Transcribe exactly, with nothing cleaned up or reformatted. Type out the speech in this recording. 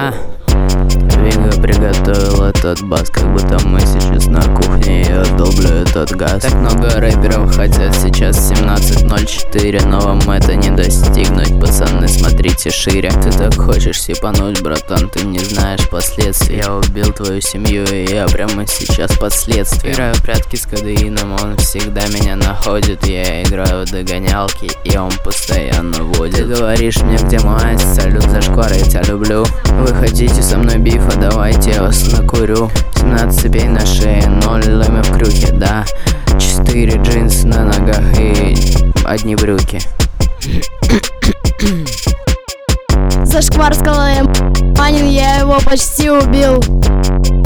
Да, Вига приготовил этот бас, как будто мы сейчас на кухне, я долблю этот газ. Так много рэперов хотят сейчас семнадцать ноль четыре, но вам это не достигнуть, пацаны, смотрите шире. Ты так хочешь сипануть, братан, ты не знаешь последствий. Я убил твою семью, и я прямо сейчас под следствием. Играю в прятки с кодеином, он всегда меня находит. Я играю в догонялки, и он постоянно водит. Ты говоришь мне, где мать, салют за шквар, я тебя люблю. Вы хотите со мной бифа, давайте я вас накурю. семнадцать цепей на шее, ноль лэми в крюке, да. Четыре джинсы на ногах и одни брюки. Зашквар сказал я, манин, я его почти убил.